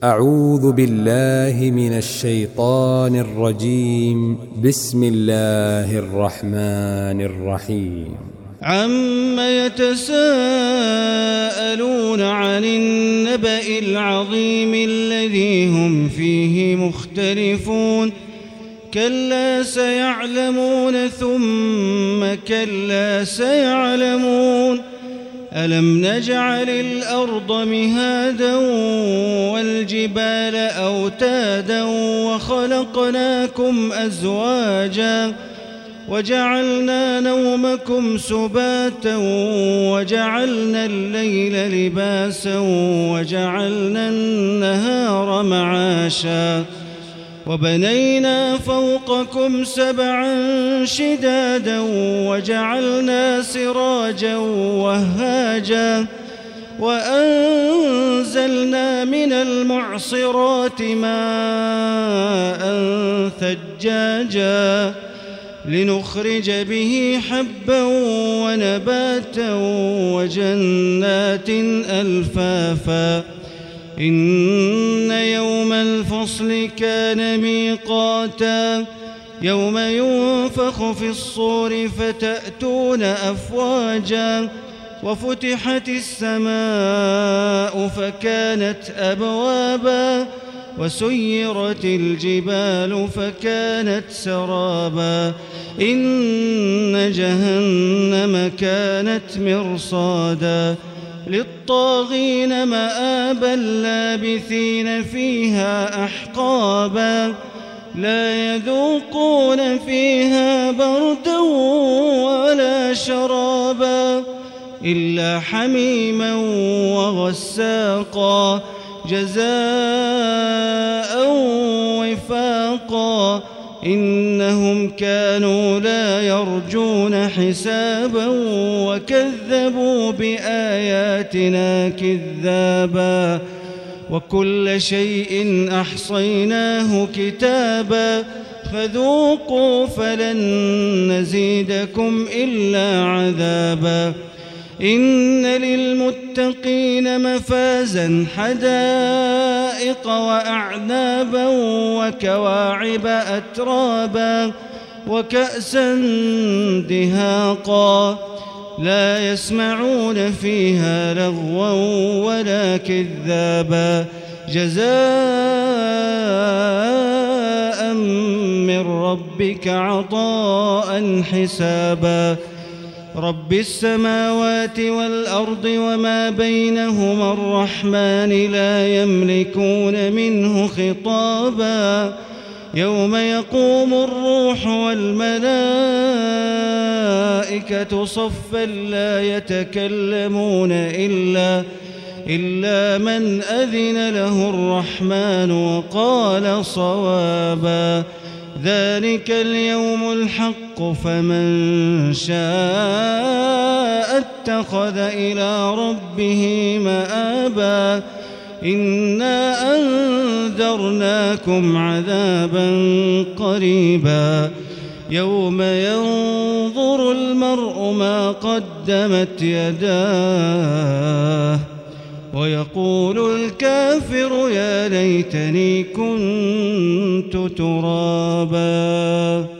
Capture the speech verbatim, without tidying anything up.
أعوذ بالله من الشيطان الرجيم. بسم الله الرحمن الرحيم. عم يتساءلون عن النبأ العظيم الذي هم فيه مختلفون كلا سيعلمون ثم كلا سيعلمون ألم نجعل الأرض مهادا والجبال أوتادا وخلقناكم أزواجا وجعلنا نومكم سباتا وجعلنا الليل لباسا وجعلنا النهار معاشا وبنينا فوقكم سبعا شدادا وجعلنا سراجا وهاجا وأنزلنا من المعصرات ماء ثجاجا لنخرج به حبا ونباتا وجنات ألفافا إن يوم الفصل كان ميقاتا يوم ينفخ في الصور فتأتون أفواجا وفتحت السماء فكانت أبوابا وسيرت الجبال فكانت سرابا إن جهنم كانت مرصادا للطاغين مآبا لابثين فيها أحقابا لا يذوقون فيها بردا ولا شرابا إلا حميما وغساقا جزاء وفاقا إنهم كانوا لا يرجون حسابا وكذبوا بآياتنا كذابا وكل شيء أحصيناه كتابا فذوقوا فلن نزيدكم إلا عذابا إن للمتقين مفازا حدائق وأعنابا وكواعب أترابا وكأسا دهاقا لا يسمعون فيها لغوا ولا كذابا جزاء من ربك عطاء حسابا رب السماوات والأرض وما بينهما الرحمن لا يملكون منه خطابا يوم يقوم الروح والملائكة صفا لا يتكلمون إلا إلا من أذن له الرحمن وقال صوابا ذلك اليوم الحق فمن شاء اتخذ إلى ربه مآبا إنا أنذرناكم عذابا قريبا يوم ينظر المرء ما قدمت يداه ويقول الكافر يا ليتني كنت ترابا.